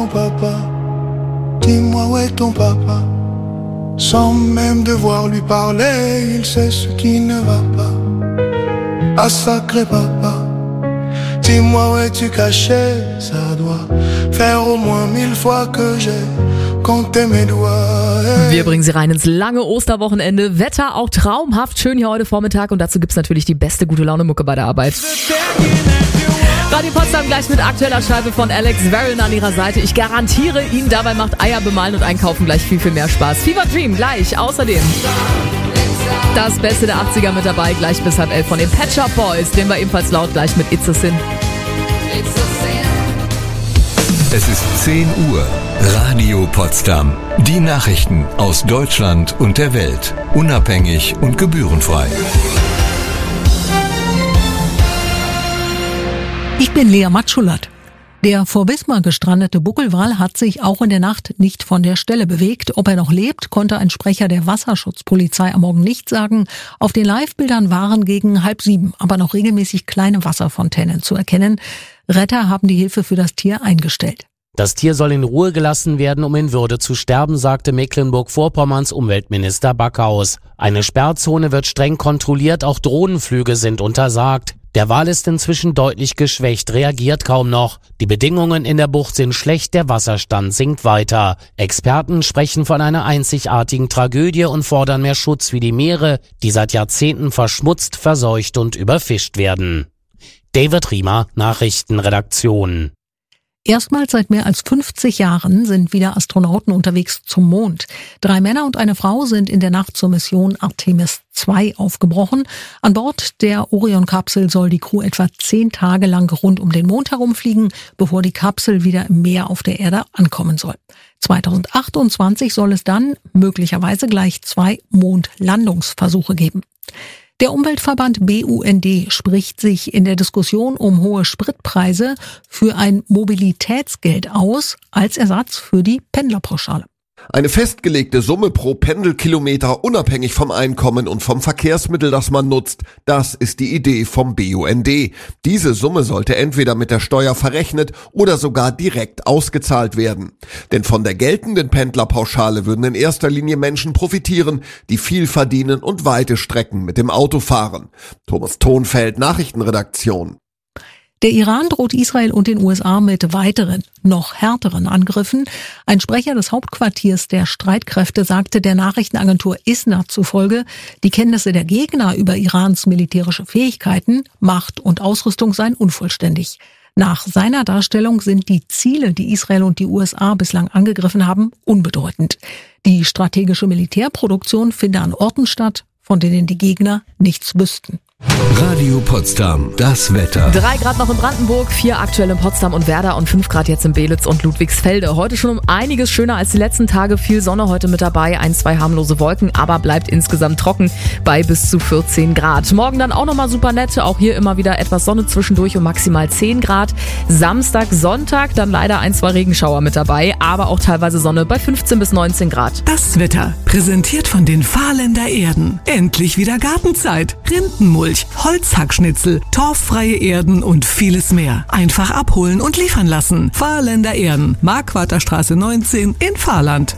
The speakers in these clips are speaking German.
ton papa? Dis-moi où est ton papa? Sans même devoir lui parler, il sait ce qui ne va pas. Ah sacré papa, dis-moi où es-tu caché? Ça doit faire au moins 1000 fois que j'ai compté mes doigts. Wir bringen Sie rein ins lange Osterwochenende. Wetter auch traumhaft schön hier heute Vormittag und dazu gibt's natürlich die beste Gute-Laune-Mucke bei der Arbeit. Radio Potsdam gleich mit aktueller Scheibe von Alex Warren an ihrer Seite. Ich garantiere Ihnen, dabei macht Eier bemalen und einkaufen gleich viel, viel mehr Spaß. Fever Dream gleich. Außerdem das Beste der 80er mit dabei, gleich bis 10:30 von den Pet Shop Boys. Drehen wir ebenfalls laut gleich mit It's a Sin. Es ist 10 Uhr. Radio Potsdam. Die Nachrichten aus Deutschland und der Welt. Unabhängig und gebührenfrei. Ich bin Lea Matschulat. Der vor Wismar gestrandete Buckelwal hat sich auch in der Nacht nicht von der Stelle bewegt. Ob er noch lebt, konnte ein Sprecher der Wasserschutzpolizei am Morgen nicht sagen. Auf den Live-Bildern waren gegen 6:30 aber noch regelmäßig kleine Wasserfontänen zu erkennen. Retter haben die Hilfe für das Tier eingestellt. Das Tier soll in Ruhe gelassen werden, um in Würde zu sterben, sagte Mecklenburg-Vorpommerns Umweltminister Backhaus. Eine Sperrzone wird streng kontrolliert, auch Drohnenflüge sind untersagt. Der Wal ist inzwischen deutlich geschwächt, reagiert kaum noch. Die Bedingungen in der Bucht sind schlecht, der Wasserstand sinkt weiter. Experten sprechen von einer einzigartigen Tragödie und fordern mehr Schutz wie die Meere, die seit Jahrzehnten verschmutzt, verseucht und überfischt werden. David Riemer, Nachrichtenredaktion. Erstmals seit mehr als 50 Jahren sind wieder Astronauten unterwegs zum Mond. 3 Männer und eine Frau sind in der Nacht zur Mission Artemis 2 aufgebrochen. An Bord der Orion-Kapsel soll die Crew etwa 10 Tage lang rund um den Mond herumfliegen, bevor die Kapsel wieder im Meer auf der Erde ankommen soll. 2028 soll es dann möglicherweise gleich 2 Mondlandungsversuche geben. Der Umweltverband BUND spricht sich in der Diskussion um hohe Spritpreise für ein Mobilitätsgeld aus als Ersatz für die Pendlerpauschale. Eine festgelegte Summe pro Pendelkilometer unabhängig vom Einkommen und vom Verkehrsmittel, das man nutzt, das ist die Idee vom BUND. Diese Summe sollte entweder mit der Steuer verrechnet oder sogar direkt ausgezahlt werden. Denn von der geltenden Pendlerpauschale würden in erster Linie Menschen profitieren, die viel verdienen und weite Strecken mit dem Auto fahren. Thomas Thonfeld, Nachrichtenredaktion. Der Iran droht Israel und den USA mit weiteren, noch härteren Angriffen. Ein Sprecher des Hauptquartiers der Streitkräfte sagte der Nachrichtenagentur ISNA zufolge, die Kenntnisse der Gegner über Irans militärische Fähigkeiten, Macht und Ausrüstung seien unvollständig. Nach seiner Darstellung sind die Ziele, die Israel und die USA bislang angegriffen haben, unbedeutend. Die strategische Militärproduktion finde an Orten statt, von denen die Gegner nichts wüssten. Radio Potsdam, das Wetter. 3 Grad noch in Brandenburg, 4 aktuell in Potsdam und Werder und 5 Grad jetzt in Belitz und Ludwigsfelde. Heute schon um einiges schöner als die letzten Tage. Viel Sonne heute mit dabei, 1, 2 harmlose Wolken, aber bleibt insgesamt trocken bei bis zu 14 Grad. Morgen dann auch nochmal super nett, auch hier immer wieder etwas Sonne zwischendurch und maximal 10 Grad. Samstag, Sonntag dann leider 1, 2 Regenschauer mit dabei, aber auch teilweise Sonne bei 15 bis 19 Grad. Das Wetter, präsentiert von den Fahrländer Erden. Endlich wieder Gartenzeit. Rindenmulch, Holzhackschnitzel, torffreie Erden und vieles mehr. Einfach abholen und liefern lassen. Fahrländer Erden, Marquarterstraße 19 in Fahrland.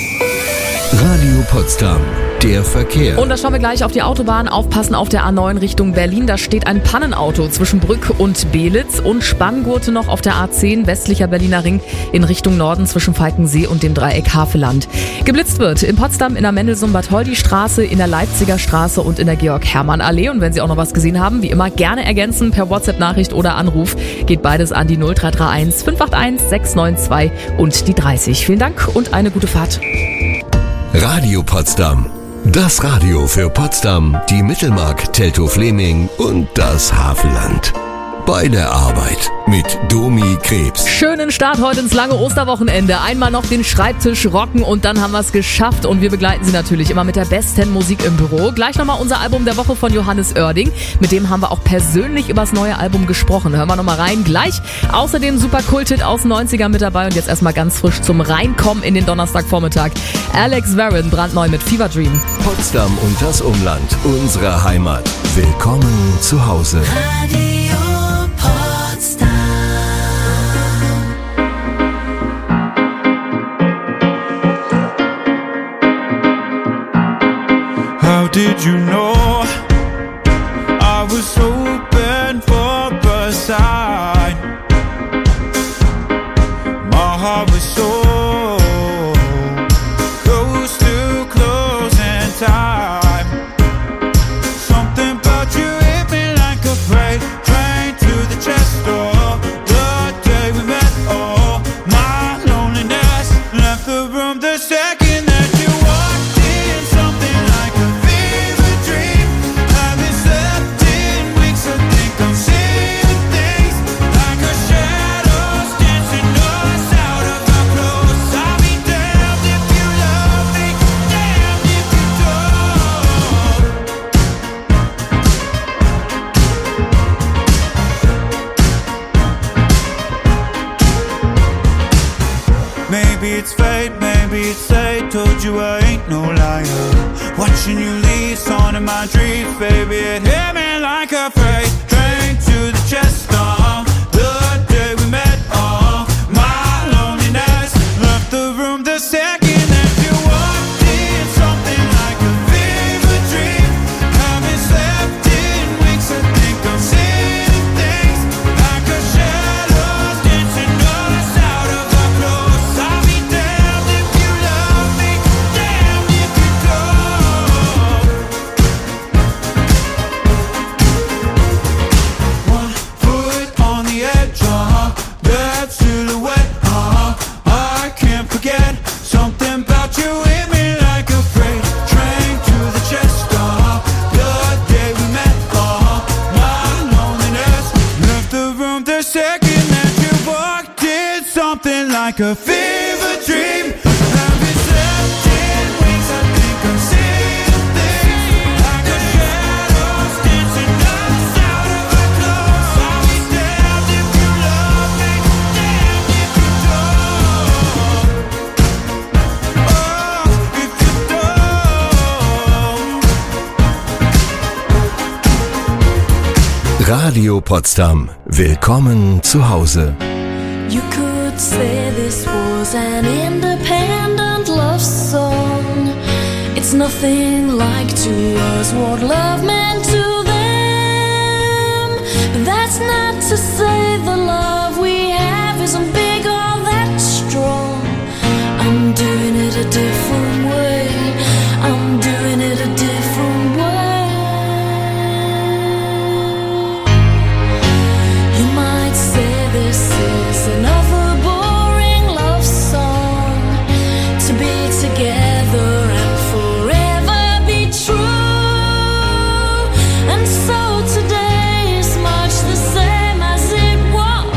Radio Potsdam, der Verkehr. Und da schauen wir gleich auf die Autobahn. Aufpassen auf der A9 Richtung Berlin. Da steht ein Pannenauto zwischen Brück und Belitz und Spanngurte noch auf der A10 westlicher Berliner Ring in Richtung Norden zwischen Falkensee und dem Dreieck Havelland. Geblitzt wird in Potsdam in der Mendelssohn-Bartholdy-Straße, in der Leipziger Straße und in der Georg-Hermann-Allee. Und wenn Sie auch noch was gesehen haben, wie immer gerne ergänzen per WhatsApp-Nachricht oder Anruf. Geht beides an die 0331 581 692 und die 30. Vielen Dank und eine gute Fahrt. Radio Potsdam. Das Radio für Potsdam, die Mittelmark, Teltow-Fleming und das Havelland. Bei der Arbeit mit Domi Krebs. Schönen Start heute ins lange Osterwochenende. Einmal noch den Schreibtisch rocken und dann haben wir es geschafft. Und wir begleiten Sie natürlich immer mit der besten Musik im Büro. Gleich nochmal unser Album der Woche von Johannes Oerding. Mit dem haben wir auch persönlich über das neue Album gesprochen. Hören wir nochmal rein gleich. Außerdem super Kult-Hit aus den 90ern mit dabei. Und jetzt erstmal ganz frisch zum Reinkommen in den Donnerstagvormittag. Alex Warren, brandneu mit Fever Dream. Potsdam und das Umland, unsere Heimat. Willkommen zu Hause. Radio Potsdam. did you know I was hoping for a sign? My heart was so close to closing time. Something about you hit me like a freight train to the chest door. The day we met, oh, my loneliness left the room the second that you walked in. Something like a fever dream. Haven't slept in weeks, I think I'm seeing things like a shadows dancing us out of our clothes. I'll be damned if you love me, damned if you don't. Maybe it's fate, maybe it's fate. Told you I ain't no liar. Watching you leave, on in my dreams, baby, it hit me like a freight train to the chest. The day we met, my loneliness left the room the second that you walked in. Something like a fever dream. Haven't slept in weeks, I think I'm seeing things like a shadows dancing us out of our clothes. I'll be damned if you love me, damned if you don't. One foot on the edge, that silhouette, I can't forget. Something about you hit me like a freight train to the chest. The day we met, my loneliness left the room the second that you walked in. Something like a fever dream. Haven't slept in weeks, I think I'm seeing things like a shadows dancing us out of our clothes. I'll be damned if you love me, damned if you don't. Oh, if you don't. Radio Potsdam. Willkommen zu Hause. You could say this was an independent love song. It's nothing like to us what love meant to them. But that's not to say the love we have isn't big or that strong. I'm doing it a different way. I'm doing it a different way. You might say this is another boring love song. To be together and forever be true. And so today is much the same as it was.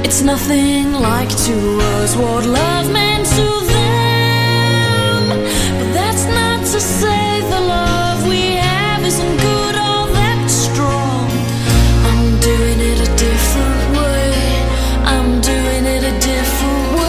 It's nothing like to us what love meant to them. But that's not to say the love we have isn't good or that strong. I'm doing it a different way. I'm doing it a different way.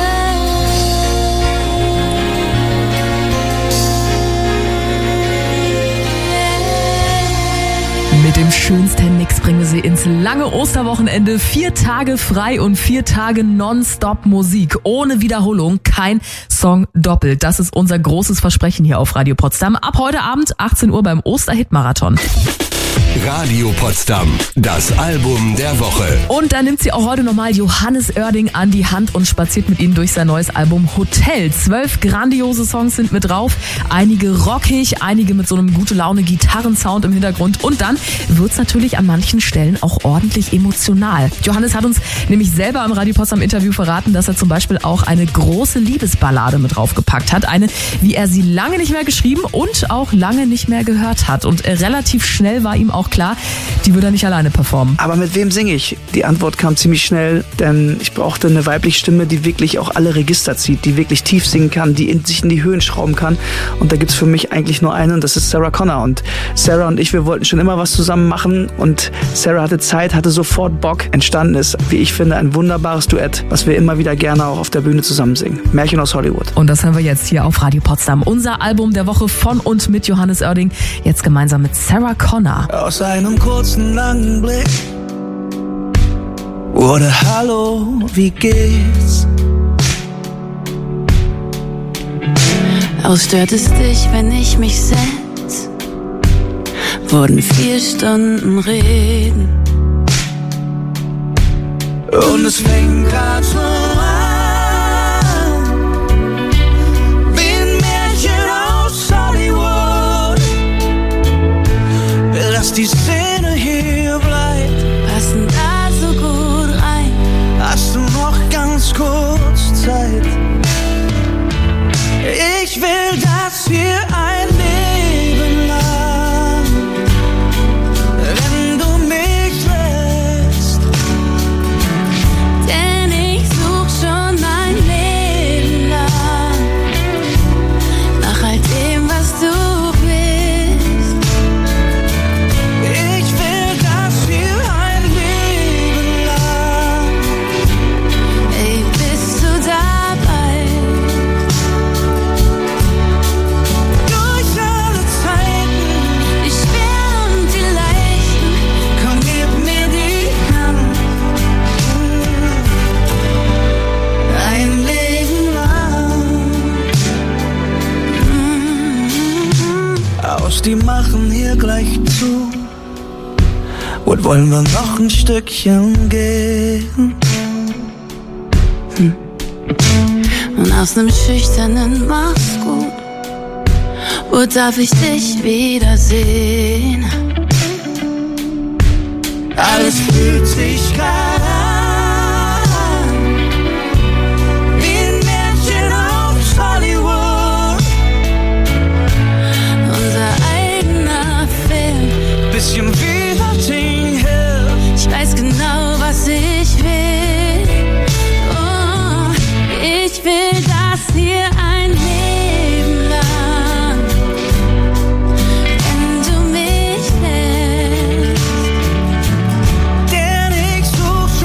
Mit dem schönsten Mix bringen wir Sie ins lange Osterwochenende. 4 Tage frei und 4 Tage Nonstop Musik. Ohne Wiederholung, kein Song doppelt. Das ist unser großes Versprechen hier auf Radio Potsdam. Ab heute Abend 18 Uhr beim Osterhit-Marathon. Radio Potsdam, das Album der Woche. Und da nimmt sie auch heute nochmal Johannes Oerding an die Hand und spaziert mit ihnen durch sein neues Album Hotel. 12 grandiose Songs sind mit drauf, einige rockig, einige mit so einem Gute-Laune-Gitarrensound im Hintergrund. Und dann wird's natürlich an manchen Stellen auch ordentlich emotional. Johannes hat uns nämlich selber im Radio Potsdam Interview verraten, dass er zum Beispiel auch eine große Liebesballade mit draufgepackt hat. Eine, wie er sie lange nicht mehr geschrieben und auch lange nicht mehr gehört hat. Und relativ schnell war ihm auch klar, die würde er nicht alleine performen. Aber mit wem singe ich? Die Antwort kam ziemlich schnell, denn ich brauchte eine weibliche Stimme, die wirklich auch alle Register zieht, die wirklich tief singen kann, die sich in die Höhen schrauben kann. Und da gibt's für mich eigentlich nur eine und das ist Sarah Connor. Und Sarah und ich, wir wollten schon immer was zusammen machen und Sarah hatte Zeit, hatte sofort Bock. Entstanden ist, wie ich finde, ein wunderbares Duett, was wir immer wieder gerne auch auf der Bühne zusammen singen. Märchen aus Hollywood. Und das hören wir jetzt hier auf Radio Potsdam. Unser Album der Woche von und mit Johannes Oerding, jetzt gemeinsam mit Sarah Connor. Aus einem kurzen, langen Blick wurde Hallo, wie geht's? Stört es dich, wenn ich mich setz? Wurden 4 Stunden reden. Und es fängt grad so an, wie ein Märchen aus Hollywood. Lass die Szene hier bleibt. Passen da so gut rein. Hast du noch ganz kurz Zeit? Ich will das hier ein Leben lang, wenn du mich lässt. Denn ich such schon mein Leben lang nach all dem, was du bist. Ich will das hier ein Leben lang. Ey, bist du dabei? Durch alle Zeiten, Die schweren und die leichten. komm, gib mir die Hand. Ein Leben lang. Aus, die machen hier gleich zu. Und wollen wir noch ein Stückchen gehen? Und aus nem schüchternen Mach's gut. Wo darf ich dich wiedersehen? Alles fühlt sich grad an, wie ein Märchen aus Hollywood. Unser eigener Film. Bisschen wie Notting Hill. Ich weiß genau, was ich will. Oh, ich will das hier ein Leben lang. Wenn du mich lässt. Denn ich such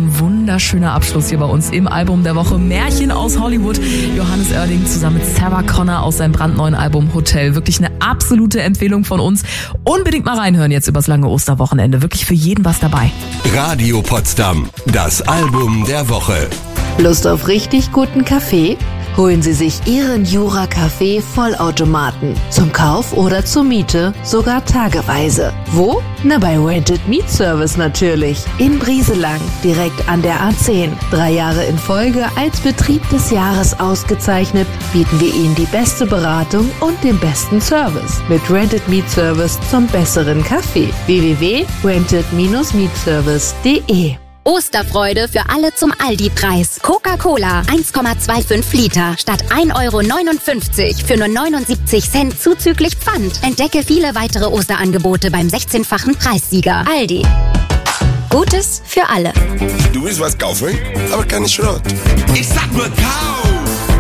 ein wunderschöner Abschluss hier bei uns im Album der Woche. Märchen aus Hollywood. Johannes Oerding zusammen mit Sarah Connor aus seinem brandneuen Album Hotel. Wirklich eine absolute Empfehlung von uns. Unbedingt mal reinhören jetzt übers lange Osterwochenende. Wirklich für jeden was dabei. Radio Potsdam, das Album der Woche. Lust auf richtig guten Kaffee? Holen Sie sich Ihren Jura Kaffee Vollautomaten. Zum Kauf oder zur Miete, sogar tageweise. Wo? Na, bei Rented Meat Service natürlich. In Brieselang, direkt an der A10. 3 Jahre in Folge als Betrieb des Jahres ausgezeichnet, bieten wir Ihnen die beste Beratung und den besten Service. Mit Rented Meat Service zum besseren Kaffee. www.rented-meatservice.de Osterfreude für alle zum Aldi-Preis. Coca-Cola 1,25 Liter statt 1,59 € für nur 79 Cent zuzüglich Pfand. Entdecke viele weitere Osterangebote beim 16-fachen Preissieger. Aldi. Gutes für alle. Du willst was kaufen, aber keine Schrott. Ich sag nur kauf!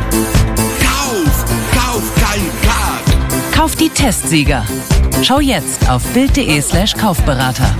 Kauf! Kauf kein Kack! Kauf die Testsieger. Schau jetzt auf bild.de/Kaufberater.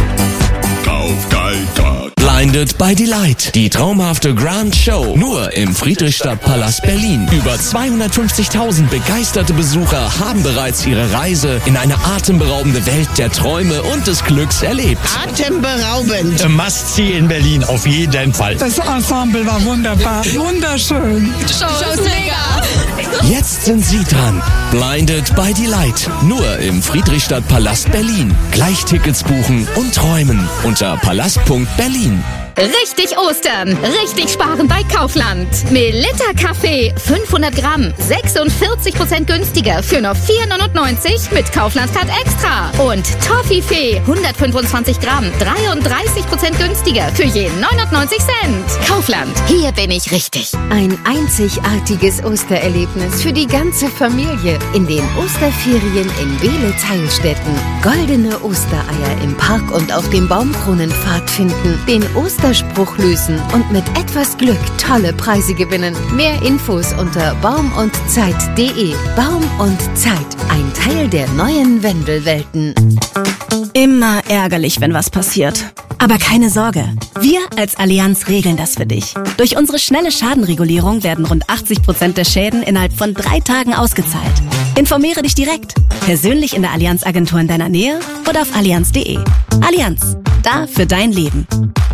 Kauf kein Kack! Blinded by Delight. Die traumhafte Grand Show. Nur im Friedrichstadtpalast Berlin. Über 250.000 begeisterte Besucher haben bereits ihre Reise in eine atemberaubende Welt der Träume und des Glücks erlebt. Atemberaubend. Must-see in Berlin, auf jeden Fall. Das Ensemble war wunderbar. Wunderschön. Die Show ist mega. Jetzt sind Sie dran. Blinded by Delight. Nur im Friedrichstadtpalast Berlin. Gleich Tickets buchen und träumen unter palast.berlin. Richtig Ostern, richtig sparen bei Kaufland. Melitta Kaffee 500 Gramm, 46% günstiger für nur 4,99 mit Kaufland-Card Extra. Und Toffifee 125 Gramm, 33% günstiger für je 99 Cent. Kaufland, hier bin ich richtig. Ein einzigartiges Ostererlebnis für die ganze Familie in den Osterferien in Beelitz-Heilstätten. Goldene Ostereier im Park und auf dem Baumkronenpfad finden, den Osterspruch lösen und mit etwas Glück tolle Preise gewinnen. Mehr Infos unter baumundzeit.de. Baum und Zeit, ein Teil der neuen Wendelwelten. Immer ärgerlich, wenn was passiert. Aber keine Sorge, wir als Allianz regeln das für dich. Durch unsere schnelle Schadenregulierung werden rund 80% der Schäden innerhalb von 3 Tagen ausgezahlt. Informiere dich direkt, persönlich in der Allianz-Agentur in deiner Nähe oder auf allianz.de. Allianz, da für dein Leben.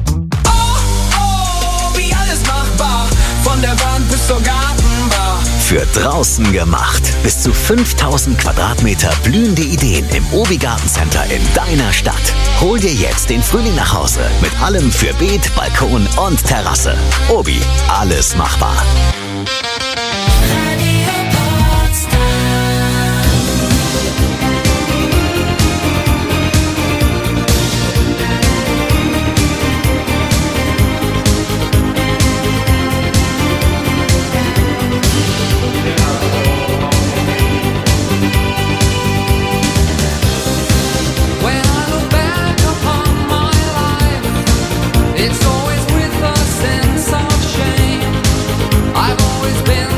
Wie alles machbar, von der Wand bis zur Gartenbar. Für draußen gemacht. Bis zu 5000 Quadratmeter blühende Ideen im Obi Gartencenter in deiner Stadt. Hol dir jetzt den Frühling nach Hause mit allem für Beet, Balkon und Terrasse. Obi, alles machbar. It's always with a sense of shame. I've always been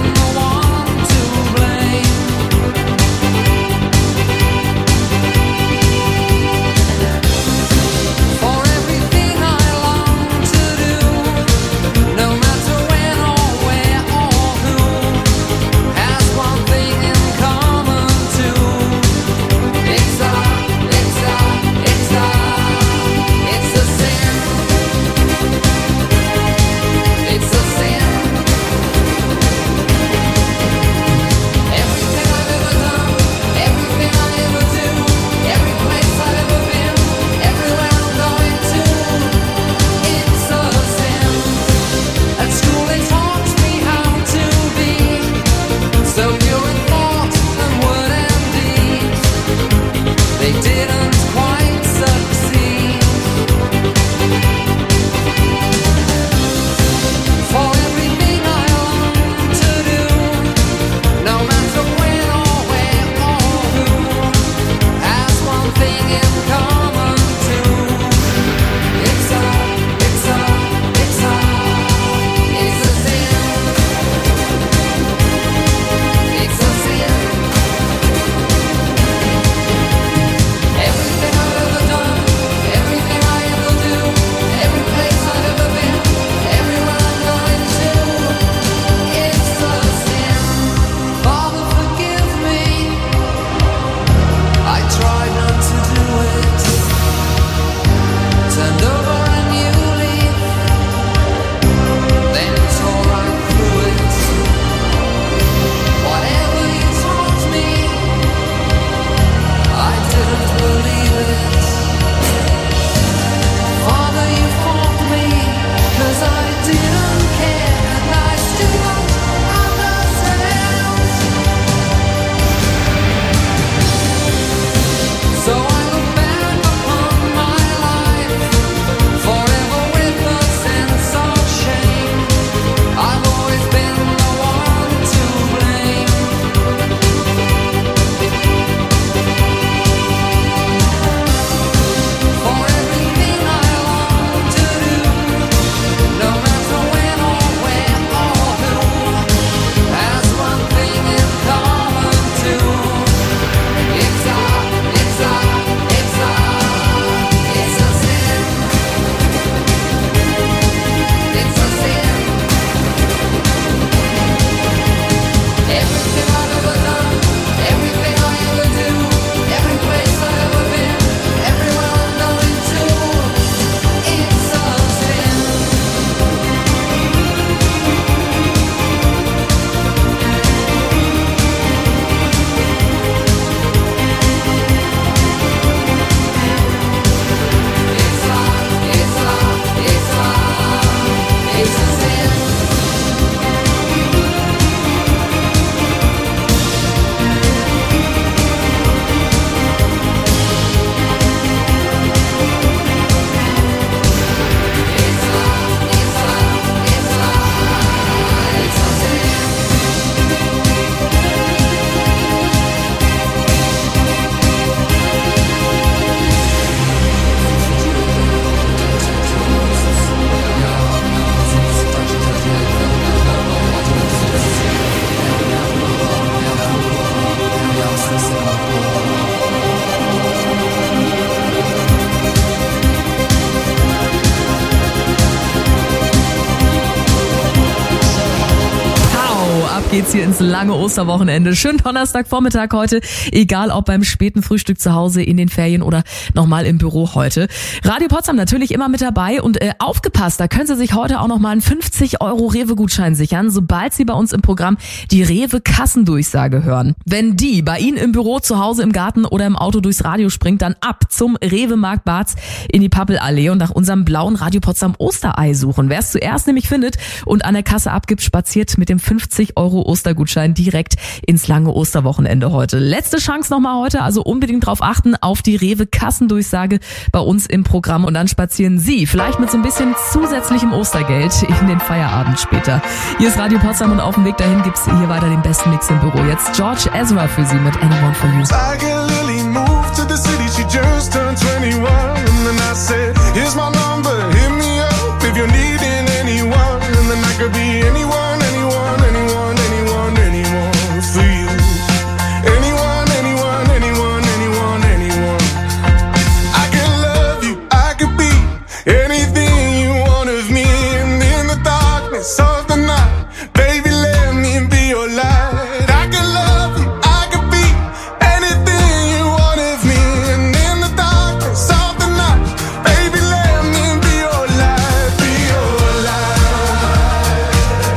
geht's hier ins lange Osterwochenende. Schönen Donnerstagvormittag heute, egal ob beim späten Frühstück zu Hause, in den Ferien oder nochmal im Büro heute. Radio Potsdam natürlich immer mit dabei und aufgepasst, da können Sie sich heute auch nochmal einen 50 € Rewe-Gutschein sichern, sobald Sie bei uns im Programm die Rewe-Kassendurchsage hören. Wenn die bei Ihnen im Büro, zu Hause, im Garten oder im Auto durchs Radio springt, dann ab zum Rewe-Markt Barz in die Pappelallee und nach unserem blauen Radio Potsdam Osterei suchen. Wer es zuerst nämlich findet und an der Kasse abgibt, spaziert mit dem 50 € Ostergutschein direkt ins lange Osterwochenende heute. Letzte Chance nochmal heute, also unbedingt drauf achten, auf die Rewe-Kassendurchsage bei uns im Programm und dann spazieren Sie vielleicht mit so ein bisschen zusätzlichem Ostergeld in den Feierabend später. Hier ist Radio Potsdam und auf dem Weg dahin gibt's hier weiter den besten Mix im Büro. Jetzt George Ezra für Sie mit Anyone for You. I get Lily moved to the city, she just turned 21. And then I said, here's my number, hit me up if you're needing anyone. And then I could be anyone, anyone, anyone, anyone, anyone for you. Anyone, anyone, anyone, anyone, anyone. I can love you, I could be anything you want of me. And in the darkness of the night, baby, let me be your light. I can love you, I could be anything you want of me. And in the darkness of the night, baby, let me be your light, be your light,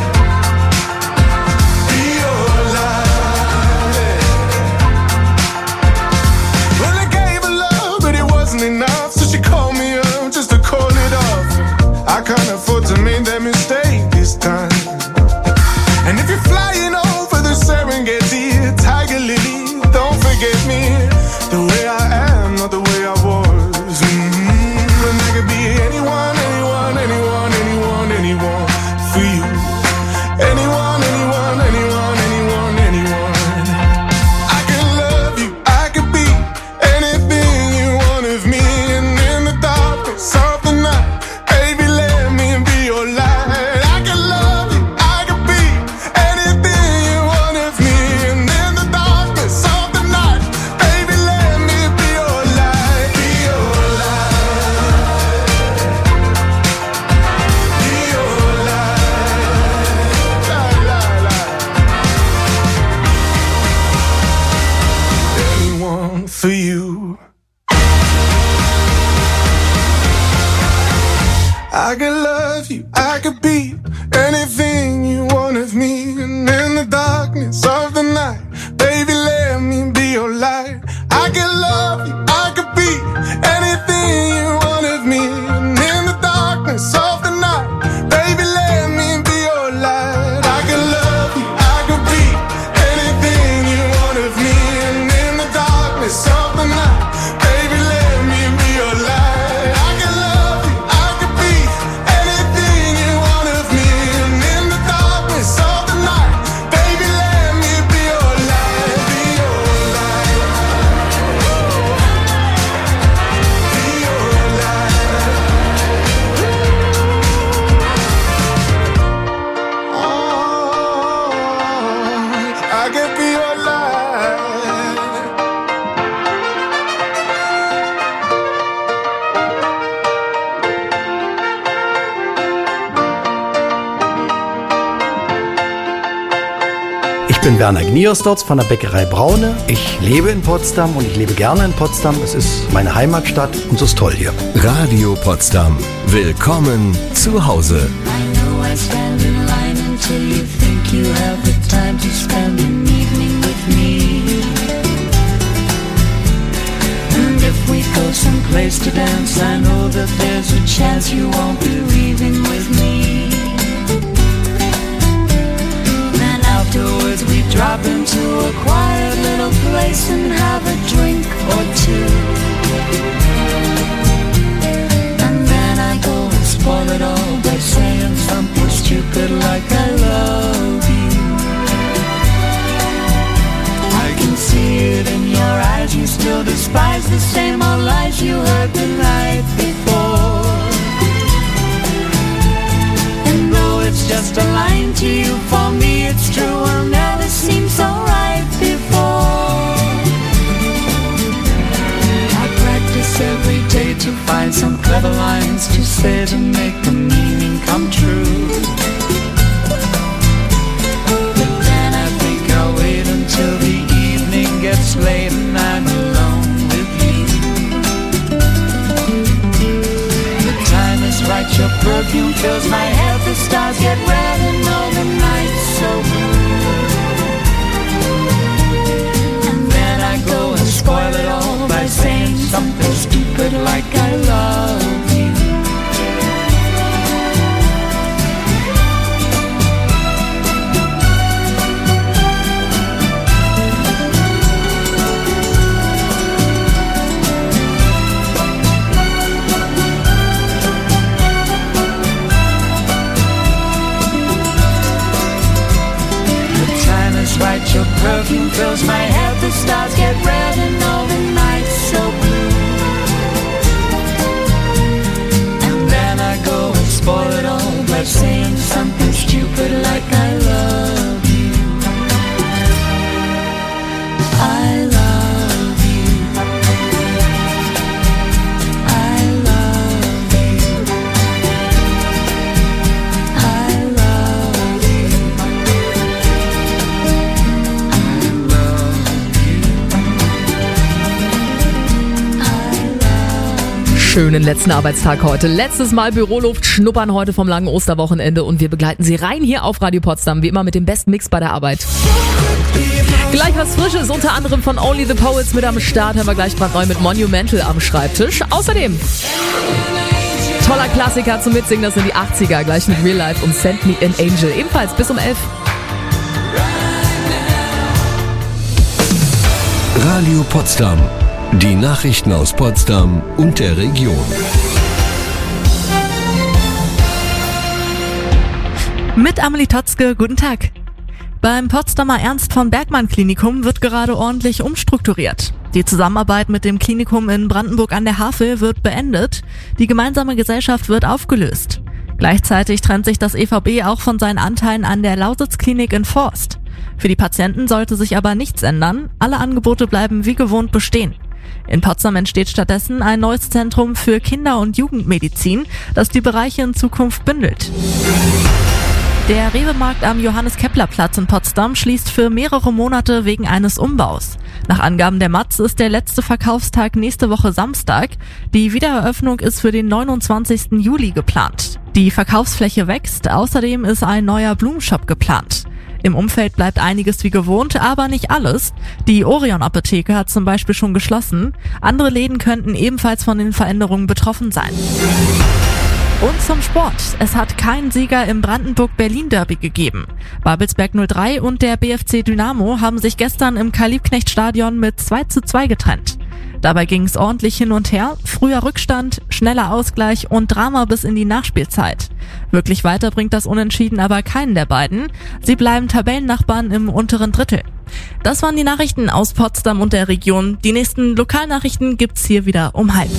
be your light. Well, I gave her love, but it wasn't enough, so she called me up just to call it off. I can't afford to make that mistake this time. And if you're flying over the Serengeti, Tiger Lily, don't forget me. The way I am, not the way I was. And I could be anyone, anyone, anyone, anyone, anyone for you. Anyone, anyone, anyone, anyone, anyone. I can love you, I could be anything you want of me. And in the darkness of the night, baby, let me be your light. I can love you, I could be anything you want of me. And in the darkness of the night, baby, let me be your light, be your light, be your light, la la la. Anyone for you. I could love you, I could be anything you want of me. And in the darkness of the night, baby, let me be your light. I could love you, I could be anything you want of me. And in the darkness of the night, baby, let me be your light. I could love you, I could be anything you want of me. And in the darkness of the night, baby, let me be your light. I could love you, I could be anything you want of me. And in the darkness of the night, baby, let me be your light, be your light, be your light. Oh, I could be your light. Ich bin Werner Gniersdorz von der Bäckerei Braune. Ich lebe in Potsdam und ich lebe gerne in Potsdam. Es ist meine Heimatstadt und es ist toll hier. Radio Potsdam. Willkommen zu Hause. I know I stand in line until you think you have the time to spend an evening with me. And if we go someplace to dance, I know that there's a chance you won't be leaving with me. Then afterwards we drop into a quiet little place and have a drink or two. And then I go and spoil it all by saying something stupid like I love you. I can see it in your eyes, you still despise the same old lies you heard the night before. And though it's just a line to you, for me it's true, will never seem so right before. I practice every day to find some clever lines to say to make the meaning come true. But then my head, the stars get red and all the nights so blue. And then I go and spoil it all by saying something stupid like I love you. Right, your perfume fills my head, the stars get red and all the nights so blue. And then I go and spoil it all by saying something stupid like I love you. I love you. I love you. I love you. Schönen letzten Arbeitstag heute. Letztes Mal Büroluft schnuppern heute vom langen Osterwochenende und wir begleiten Sie rein hier auf Radio Potsdam, wie immer mit dem besten Mix bei der Arbeit. Gleich was Frisches, unter anderem von Only the Poets mit am Start, haben wir gleich brandneu mit Monumental am Schreibtisch. Außerdem toller Klassiker zum Mitsingen, das sind die 80er, gleich mit Real Life und Send Me an Angel, ebenfalls bis um 11. Radio Potsdam. Die Nachrichten aus Potsdam und der Region. Mit Amelie Totzke, guten Tag. Beim Potsdamer Ernst von Bergmann Klinikum wird gerade ordentlich umstrukturiert. Die Zusammenarbeit mit dem Klinikum in Brandenburg an der Havel wird beendet. Die gemeinsame Gesellschaft wird aufgelöst. Gleichzeitig trennt sich das EVB auch von seinen Anteilen an der Lausitz-Klinik in Forst. Für die Patienten sollte sich aber nichts ändern. Alle Angebote bleiben wie gewohnt bestehen. In Potsdam entsteht stattdessen ein neues Zentrum für Kinder- und Jugendmedizin, das die Bereiche in Zukunft bündelt. Der Rewe-Markt am Johannes-Kepler-Platz in Potsdam schließt für mehrere Monate wegen eines Umbaus. Nach Angaben der Matz ist der letzte Verkaufstag nächste Woche Samstag. Die Wiedereröffnung ist für den 29. Juli geplant. Die Verkaufsfläche wächst, außerdem ist ein neuer Blumenshop geplant. Im Umfeld bleibt einiges wie gewohnt, aber nicht alles. Die Orion-Apotheke hat zum Beispiel schon geschlossen. Andere Läden könnten ebenfalls von den Veränderungen betroffen sein. Und zum Sport. Es hat keinen Sieger im Brandenburg-Berlin-Derby gegeben. Babelsberg 03 und der BFC Dynamo haben sich gestern im Karl-Liebknecht-Stadion mit 2:2 getrennt. Dabei ging es ordentlich hin und her, früher Rückstand, schneller Ausgleich und Drama bis in die Nachspielzeit. Wirklich weiter bringt das Unentschieden aber keinen der beiden. Sie bleiben Tabellennachbarn im unteren Drittel. Das waren die Nachrichten aus Potsdam und der Region. Die nächsten Lokalnachrichten gibt's hier wieder um 12:30.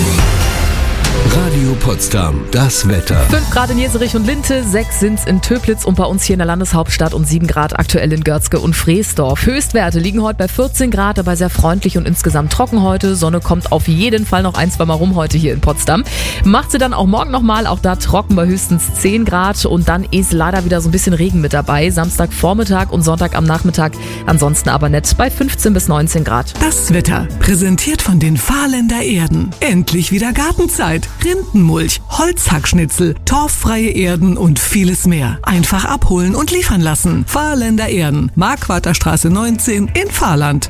Radio Potsdam, das Wetter. 5 Grad in Jeserich und Linte, 6 sind's in Töplitz und bei uns hier in der Landeshauptstadt und 7 Grad aktuell in Görzke und Freesdorf. Höchstwerte liegen heute bei 14 Grad, aber sehr freundlich und insgesamt trocken heute. Sonne kommt auf jeden Fall noch 1-2 Mal rum heute hier in Potsdam. Macht sie dann auch morgen nochmal, auch da trocken bei höchstens 10 Grad und dann ist leider wieder so ein bisschen Regen mit dabei. Samstagvormittag und Sonntag am Nachmittag, ansonsten aber nett bei 15 bis 19 Grad. Das Wetter, präsentiert von den Fahrländer Erden. Endlich wieder Gartenzeit. Rindenmulch, Holzhackschnitzel, torffreie Erden und vieles mehr. Einfach abholen und liefern lassen. Fahrländer Erden, Marquarterstraße 19 in Fahrland.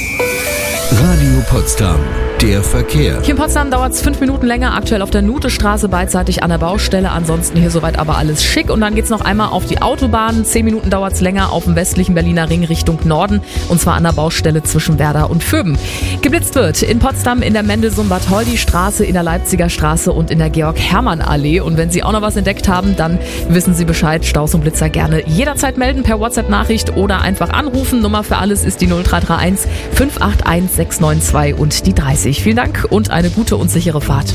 Radio Potsdam, der Verkehr. Hier in Potsdam dauert es 5 Minuten länger, aktuell auf der Nutestraße beidseitig an der Baustelle. Ansonsten hier soweit aber alles schick. Und dann geht's noch einmal auf die Autobahn. 10 Minuten dauert es länger auf dem westlichen Berliner Ring Richtung Norden. Und zwar an der Baustelle zwischen Werder und Vöben. Geblitzt wird in Potsdam in der Mendelssohn-Bad Holdi-Straße, in der Leipziger Straße und in der Georg-Hermann-Allee. Und wenn Sie auch noch was entdeckt haben, dann wissen Sie Bescheid. Staus und Blitzer gerne jederzeit melden per WhatsApp-Nachricht oder einfach anrufen. Nummer für alles ist die 0331 581 692 und die 30. Vielen Dank und eine gute und sichere Fahrt.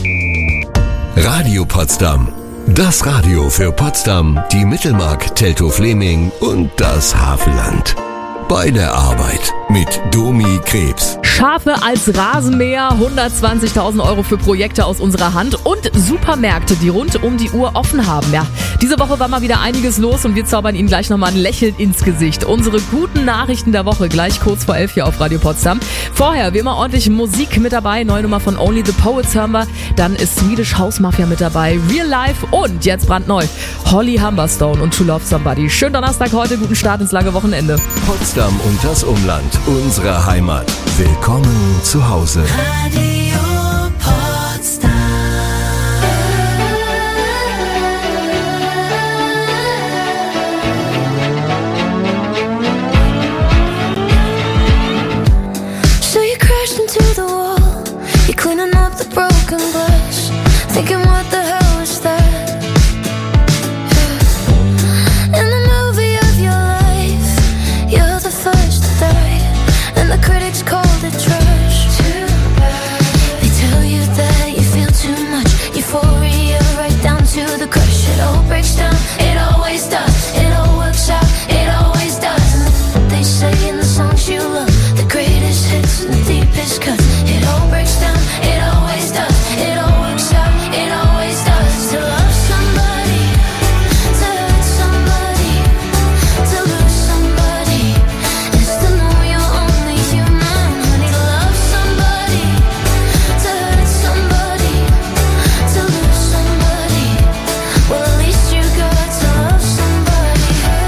Radio Potsdam. Das Radio für Potsdam, die Mittelmark, Teltow-Fleming und das Havelland. Bei der Arbeit mit Domi Krebs. Schafe als Rasenmäher, 120.000 € für Projekte aus unserer Hand und Supermärkte, die rund um die Uhr offen haben. Ja, Diese Woche war mal wieder einiges los und wir zaubern Ihnen gleich nochmal ein Lächeln ins Gesicht. Unsere guten Nachrichten der Woche gleich kurz vor 11 hier auf Radio Potsdam. Vorher wie immer ordentlich Musik mit dabei. Neue Nummer von Only the Poets hören wir. Dann ist Swedish House Mafia mit dabei. Real Life und jetzt brandneu Holly Humberstone und To Love Somebody. Schönen Donnerstag heute, guten Start ins lange Wochenende. Potsdam und das Umland, unsere Heimat. Willkommen zu Hause. Radio Potsdam. So you crashed into the wall. You're cleaning up the broken glass. Thinking what the hell was that? In the movie of your life, you're the first to die. And the critics called it trash. They tell you that you feel too much euphoria, right down to the crush. It all breaks down, it always does. It all works out, it always does. And they say in the songs you love, the greatest hits and the deepest cuts. It all breaks down, it always does. It all works out, it always does. To love somebody, to hurt somebody, to lose somebody, is to know you're only human. Honey, to love somebody, to hurt somebody, to lose somebody. Well, at least you got to love somebody.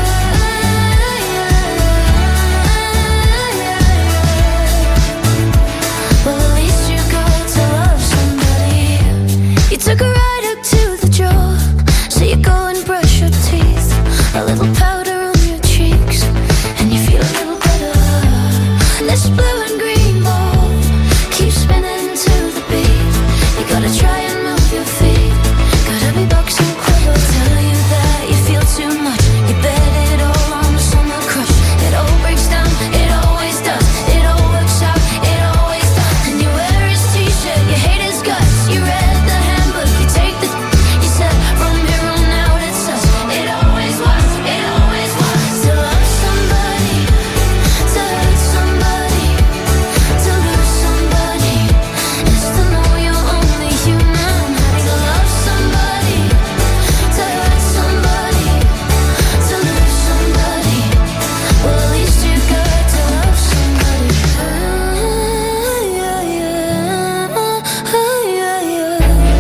Well, at least you got to love somebody. You took a ride up to the jaw, so you go and brush your teeth. A little powder on your cheeks, and you feel a little better. This blue and green ball keeps spinning to the beat. You gotta try and move your feet. Gotta be boxing quick. Tell you that you feel too much. You bet it all on the summer crush. It all breaks down, it always does. It all works out, it always does. And you wear his t-shirt, you hate his guts. You read the handbook, you take the. You said from here on out it's us. It always was, it always was. To love somebody, to hurt somebody, to lose somebody, is to know you're only human. To love somebody, to hurt somebody, to lose somebody. Well, at least you got to love somebody. Yeah, yeah, yeah.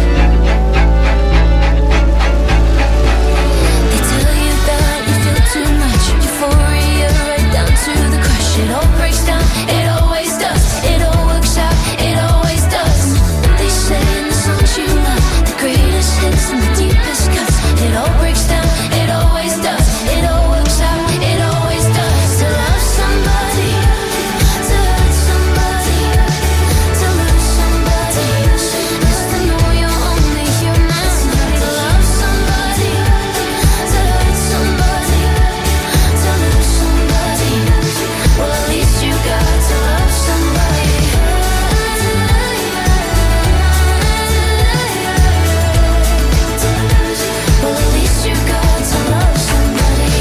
They tell you that you feel too much euphoria, right down to the crush. It all breaks down, it always does. It all works out, it always does. And they say in the songs you love, the greatest hits and the deepest cuts. It all breaks down, it always does. It all works out, it always does. To love somebody, to hurt somebody, to lose somebody, is to know you're only human. To love somebody, to hurt somebody, to lose somebody. Well, at least you got to love somebody. Well, at least you got to love somebody.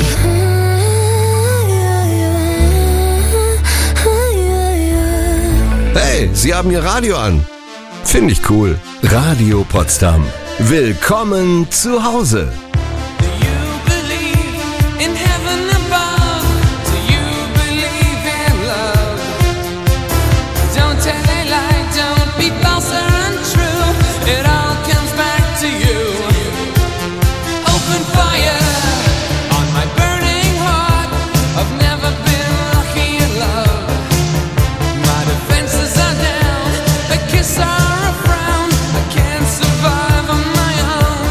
Hey, Sie haben Ihr Radio an. Finde ich cool. Radio Potsdam. Willkommen zu Hause. In heaven above, do you believe in love? Don't tell a lie, don't be false or untrue. It all comes back to you. Open fire on my burning heart. I've never been lucky in love. My defenses are down, a kiss or a frown. I can't survive on my own.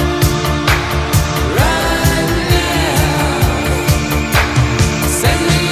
Send me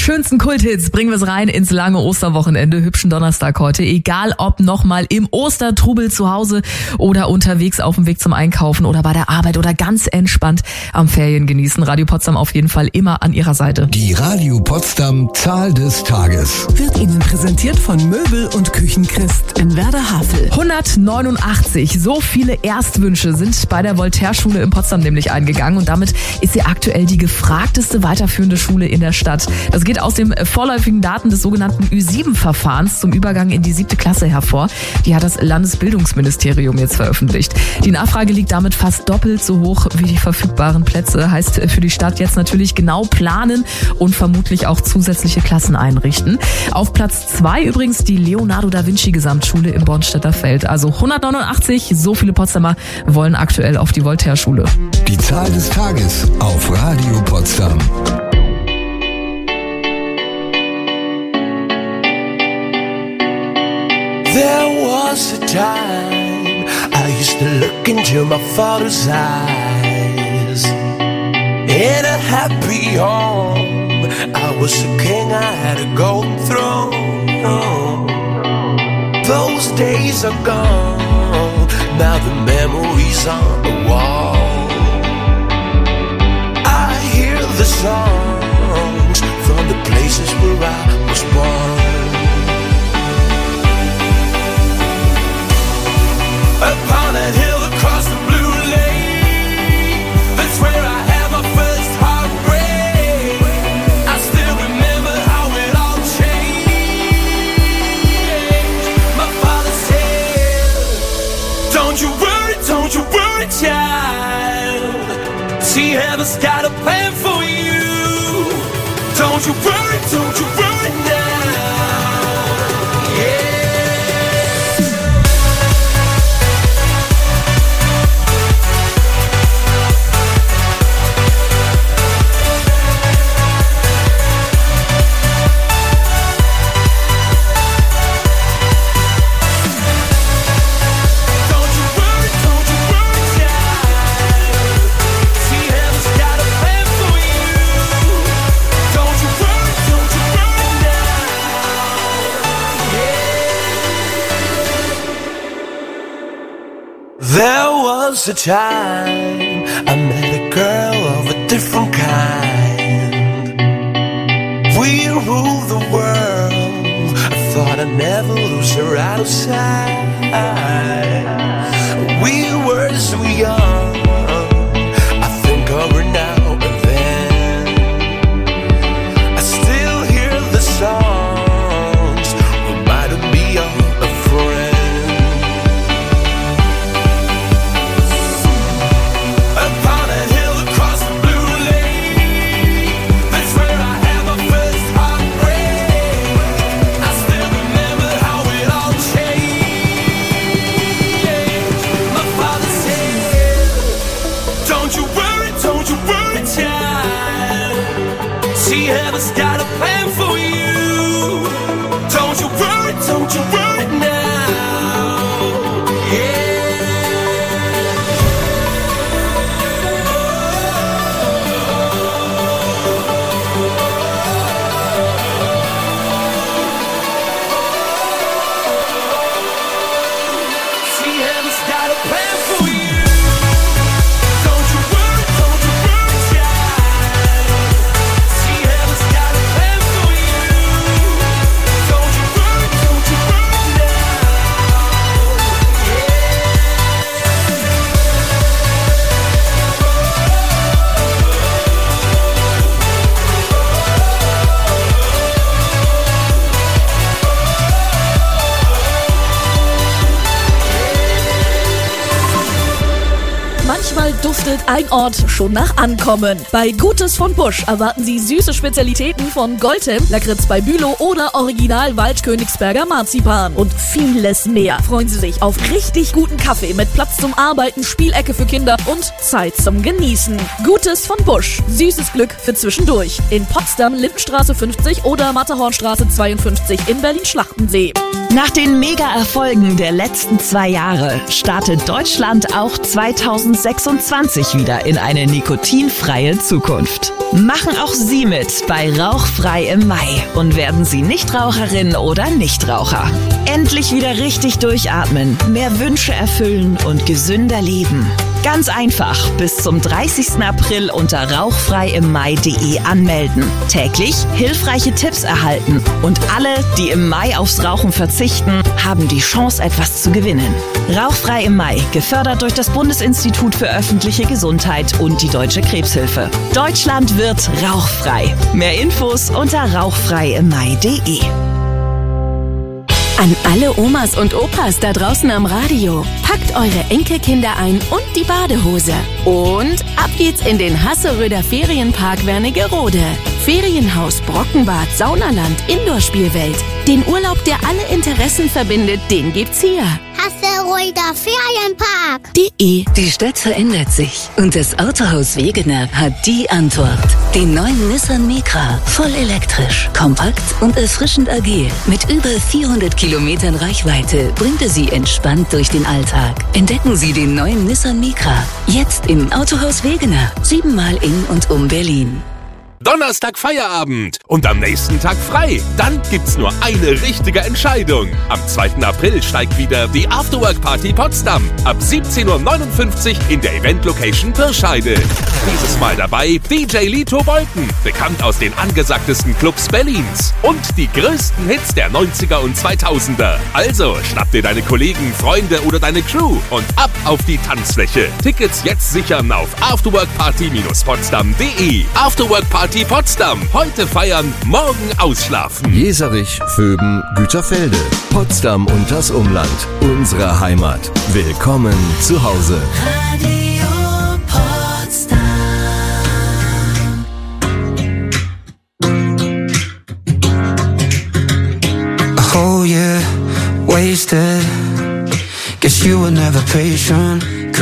schönsten Kulthits bringen wir es rein ins lange Osterwochenende. Hübschen Donnerstag heute. Egal ob nochmal im Ostertrubel zu Hause oder unterwegs auf dem Weg zum Einkaufen oder bei der Arbeit oder ganz entspannt am Ferien genießen. Radio Potsdam auf jeden Fall immer an Ihrer Seite. Die Radio Potsdam Zahl des Tages. Wird Ihnen präsentiert von Möbel- und Küchenchrist in Werder-Havel. 189. So viele Erstwünsche sind bei der Voltaire-Schule in Potsdam nämlich eingegangen und damit ist sie aktuell die gefragteste weiterführende Schule in der Stadt. Das geht aus den vorläufigen Daten des sogenannten Ü7-Verfahrens zum Übergang in die 7. Klasse hervor. Die hat das Landesbildungsministerium jetzt veröffentlicht. Die Nachfrage liegt damit fast doppelt so hoch wie die verfügbaren Plätze. Heißt für die Stadt jetzt natürlich genau planen und vermutlich auch zusätzliche Klassen einrichten. Auf Platz 2 übrigens die Leonardo da Vinci Gesamtschule im Bornstedter Feld. Also 189, so viele Potsdamer wollen aktuell auf die Voltaire-Schule. Die Zahl des Tages auf Radio Potsdam. There was a time I used to look into my father's eyes. In a happy home, I was a king, I had a golden throne. Those days are gone, now the memories on the wall. I hear the songs from the places where I was born. Upon a hill across the blue lake, that's where I had my first heartbreak. I still remember how it all changed. My father said, don't you worry, child. See, heaven's got a plan for you. Don't you worry now. Yeah. There was a time I met a girl of a different kind. We ruled the world. I thought I'd never lose her out of sight. We were so young. I think of her now and then. I still hear the songs, reminding me of a friend. See, heaven's got a plan for you. Don't you worry now. Yeah. See, heaven's got a plan for you. Manchmal duftet ein Ort schon nach Ankommen. Bei Gutes von Busch erwarten Sie süße Spezialitäten von Goldhem, Lakritz bei Bülow oder Original Waldkönigsberger Marzipan und vieles mehr. Freuen Sie sich auf richtig guten Kaffee mit Platz zum Arbeiten, Spielecke für Kinder und Zeit zum Genießen. Gutes von Busch. Süßes Glück für zwischendurch. In Potsdam, Lindenstraße 50 oder Matterhornstraße 52 in Berlin-Schlachtensee. Nach den Mega-Erfolgen der letzten 2 Jahre startet Deutschland auch 2026 wieder in eine nikotinfreie Zukunft. Machen auch Sie mit bei Rauchfrei im Mai und werden Sie Nichtraucherin oder Nichtraucher. Endlich wieder richtig durchatmen, mehr Wünsche erfüllen und gesünder leben. Ganz einfach, bis zum 30. April unter rauchfreiimmai.de anmelden. Täglich hilfreiche Tipps erhalten und alle, die im Mai aufs Rauchen verzichten, haben die Chance, etwas zu gewinnen. Rauchfrei im Mai, gefördert durch das Bundesinstitut für öffentliche Gesundheit und die Deutsche Krebshilfe. Deutschland wird rauchfrei. Mehr Infos unter rauchfreiimmai.de. An alle Omas und Opas da draußen am Radio. Packt eure Enkelkinder ein und die Badehose. Und ab geht's in den Hasseröder Ferienpark Wernigerode. Ferienhaus, Brockenbad, Saunaland, Indoor-Spielwelt. Den Urlaub, der alle Interessen verbindet, den gibt's hier. Hasseröder Ferienpark. Die Stadt verändert sich und das Autohaus Wegener hat die Antwort. Den neuen Nissan Micra, voll elektrisch, kompakt und erfrischend agil. Mit über 400 Kilometern Reichweite bringt er Sie entspannt durch den Alltag. Entdecken Sie den neuen Nissan Micra, jetzt im Autohaus Wegener, 7-mal in und um Berlin. Donnerstag Feierabend und am nächsten Tag frei. Dann gibt's nur eine richtige Entscheidung. Am 2. April steigt wieder die Afterwork-Party Potsdam. Ab 17.59 Uhr in der Event-Location Pirscheide. Dieses Mal dabei DJ Lito Bolten, bekannt aus den angesagtesten Clubs Berlins. Und die größten Hits der 90er und 2000er. Also schnapp dir deine Kollegen, Freunde oder deine Crew und ab auf die Tanzfläche. Tickets jetzt sichern auf afterworkparty-potsdam.de. Afterwork Party Potsdam. Heute feiern, morgen ausschlafen. Jeserich, Vöben, Güterfelde, Potsdam und das Umland. Unsere Heimat. Willkommen zu Hause. Radio Potsdam. A whole year wasted. Guess you were never patient.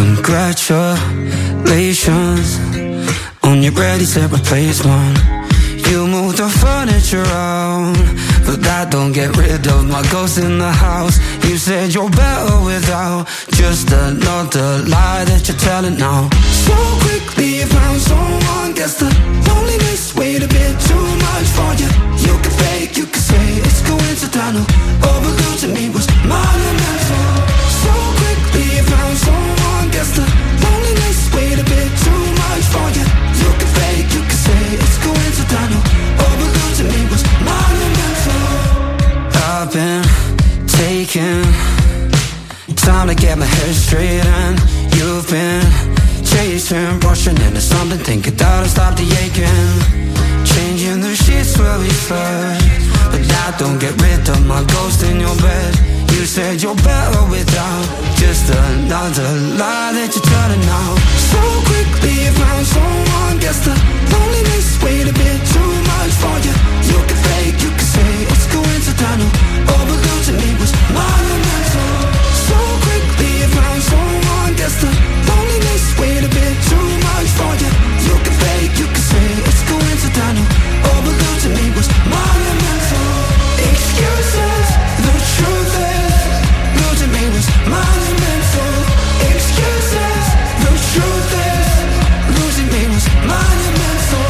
Congratulations on your ready set replacement. You moved the furniture around, but that don't get rid of my ghost in the house. You said you're better without, just another lie that you're telling now. So quickly you found someone, guess the loneliness weighed a bit too much for you. You could fake, you could say it's coincidental, overlosing me was monumental. So quickly you found someone, guess the loneliness weighed a bit too much for you. You could fake, you could say it's coincidental, overlosing me was monumental. I've been taking time to get my head straight, and you've been chasing, rushing into something, thinking that'll stop the aching. Changing the sheets where we slept, but that don't get rid of my ghost in your bed. You said you're better without, just another lie that you're telling now. So quickly you found someone, guess the loneliness weighed a bit too much for you. You could fake, you could say it's coincidental, overlosing me was monumental. So quickly you found someone, guess the loneliness weighed a bit too much for you. You could fake, you could say it's coincidental, overlosing me was monumental. Excuses, the truth is, losing me was monumental. Excuses, the truth is, losing me was monumental.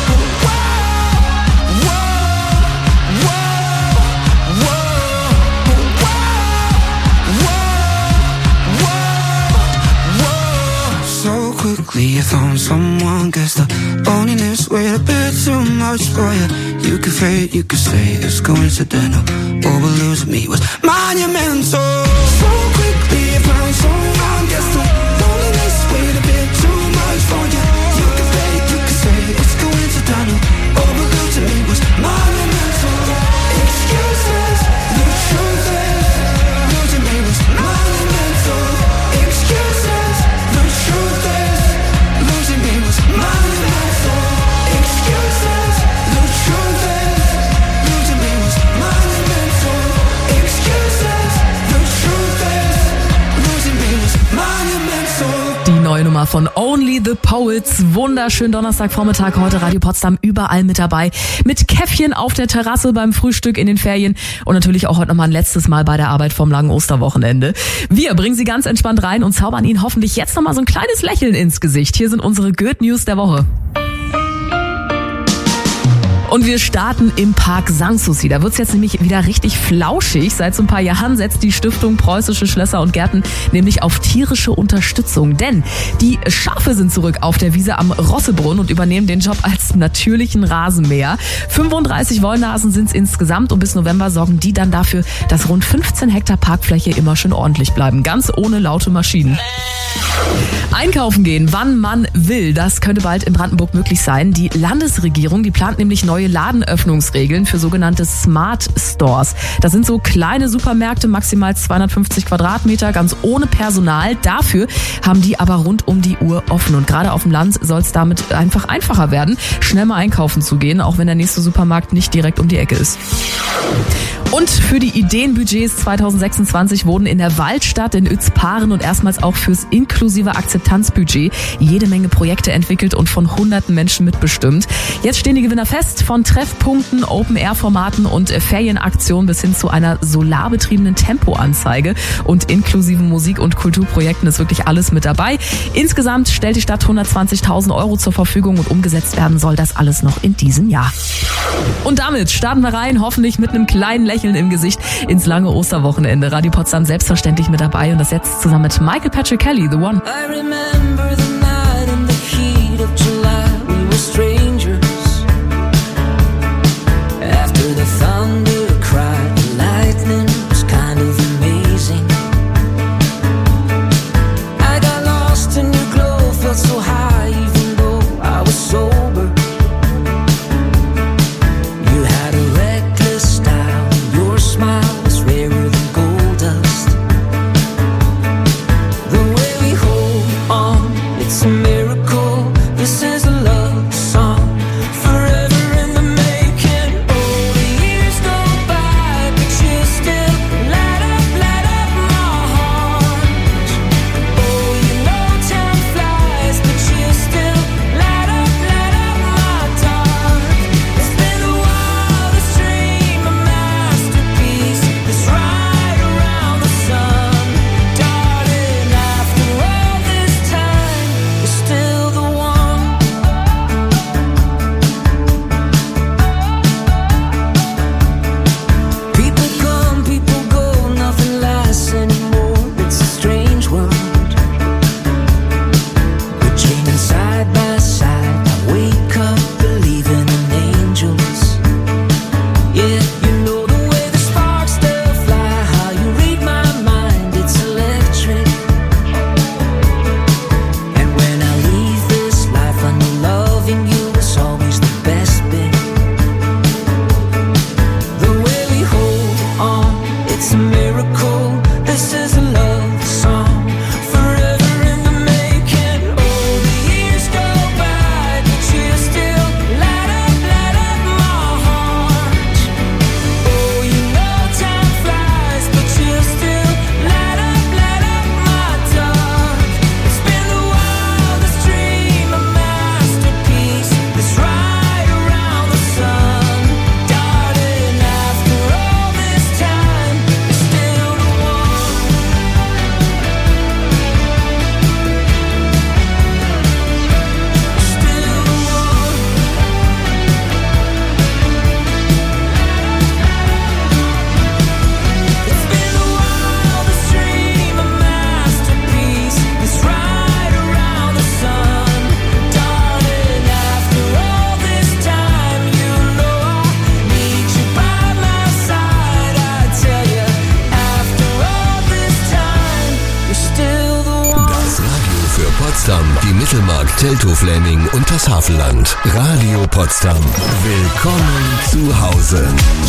Whoa, whoa, whoa, whoa, whoa, whoa. So quickly you found someone, guess the loneliness weighed a bit too much for you. You could fake, you could say it's coincidental, overlosing me was monumental. So quickly you found someone, guess the loneliness weighed a bit too much for you. You could fake, you could say it's coincidental, overlosing me was monumental. Excuses, the truth is, losing me was monumental. Excuses, the truth is, losing me was monumental. Excuses, the truth is, losing me was monumental. Excuses, the Die neue Nummer von Only the Poets. Wunderschönen Donnerstagvormittag heute, Radio Potsdam überall mit dabei. Mit Käffchen auf der Terrasse beim Frühstück in den Ferien und natürlich auch heute nochmal ein letztes Mal bei der Arbeit vom langen Osterwochenende. Wir bringen Sie ganz entspannt rein und zaubern Ihnen hoffentlich jetzt nochmal so ein kleines Lächeln ins Gesicht. Hier sind unsere Good News der Woche. Und wir starten im Park Sanssouci. Da wird's jetzt nämlich wieder richtig flauschig. Seit so ein paar Jahren setzt die Stiftung Preußische Schlösser und Gärten nämlich auf tierische Unterstützung. Denn die Schafe sind zurück auf der Wiese am Rossebrunn und übernehmen den Job als natürlichen Rasenmäher. 35 Wollnasen sind's insgesamt und bis November sorgen die dann dafür, dass rund 15 Hektar Parkfläche immer schön ordentlich bleiben. Ganz ohne laute Maschinen. Einkaufen gehen, wann man will, das könnte bald in Brandenburg möglich sein. Die Landesregierung, die plant nämlich neue Ladenöffnungsregeln für sogenannte Smart Stores. Das sind so kleine Supermärkte, maximal 250 Quadratmeter, ganz ohne Personal. Dafür haben die aber rund um die Uhr offen. Und gerade auf dem Land soll es damit einfach einfacher werden, schnell mal einkaufen zu gehen, auch wenn der nächste Supermarkt nicht direkt um die Ecke ist. Und für die Ideenbudgets 2026 wurden in der Waldstadt in Uetz-Paaren und erstmals auch fürs inklusive Akzeptanzbudget jede Menge Projekte entwickelt und von hunderten Menschen mitbestimmt. Jetzt stehen die Gewinner fest, von Treffpunkten, Open-Air-Formaten und Ferienaktionen bis hin zu einer solarbetriebenen Tempoanzeige und inklusiven Musik- und Kulturprojekten ist wirklich alles mit dabei. Insgesamt stellt die Stadt 120.000 € zur Verfügung und umgesetzt werden soll das alles noch in diesem Jahr. Und damit starten wir rein, hoffentlich mit einem kleinen Lächeln im Gesicht ins lange Osterwochenende. Radio Potsdam selbstverständlich mit dabei und das jetzt zusammen mit Michael Patrick Kelly, The One. I remember the night in the heat of July. We were strangers. After the thunder cried, the lightning was kind of amazing. I got lost in your glow, felt so high even though I was sober. You had a reckless style, your smile was rarer than gold dust. The way we hold on, it's a miracle. This is a love song, forever in the making. Oh, the years go by, but you still light up my heart. Oh, you know time flies, but you still light up my dark. It's been a wildest dream, a masterpiece that's right around the sun. Darling, after all this time, you're still the one. People come, people go, nothing lasts anymore. It's a strange world. We're dreaming side by side. I wake up believing in angels. Yeah, you know the way the sparks still fly, how you read my mind, it's electric. And when I leave this life, I know loving you is always the best bit. The way we hold on, it's a miracle. This is a love song, forever in the making. Oh, the years go by, but you still light up my heart. Oh, you know time flies, but you still light up my dark. It's been the wildest dream, a masterpiece that's right around the sun. Darling, after all this time, you're still the one. Still the one. It's been the wildest dream, a masterpiece that's right around the sun. Darling, after all this time, you know I need you by my side. I tell you, after all this time, you're still the one. Das Radio für Potsdam, die Mittelmark, Teltow-Fläming und das Hafenland. Radio Potsdam. Willkommen zu Hause.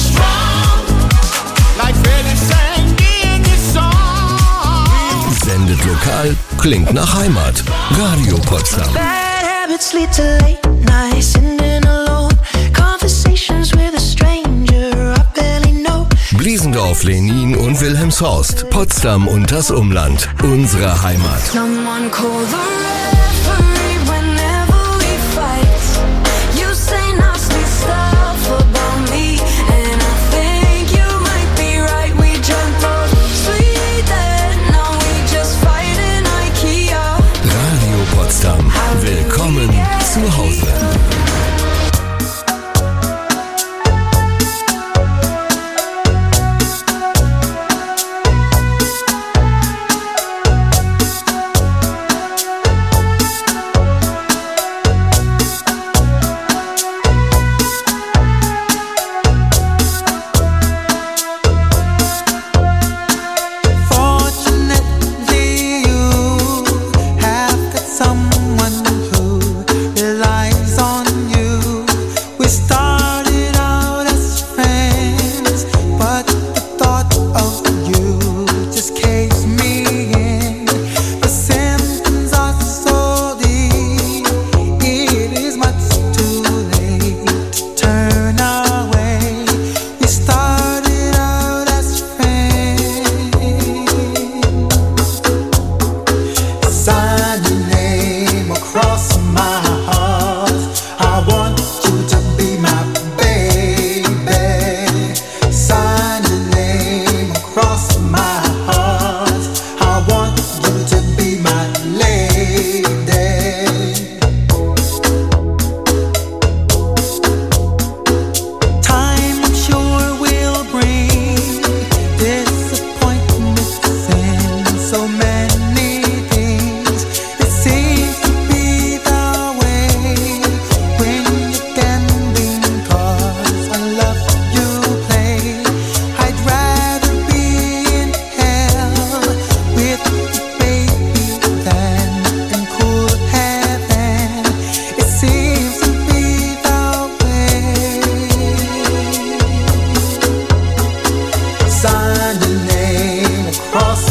Like Freddy sang in his song. Sendet lokal, klingt nach Heimat. Radio Potsdam. Bad habits lead to late nights, sitting alone. Conversations with a stranger I barely know. Bliesen Ferndorf, Lenin und Wilhelmshorst, Potsdam und das Umland. Unsere Heimat. Someone call the referee whenever we fight. You say nasty stuff about me, and I think you might be right. We jumped off Sweden, now we just fight in IKEA. Radio Potsdam. Willkommen zu Hause. Sign your name across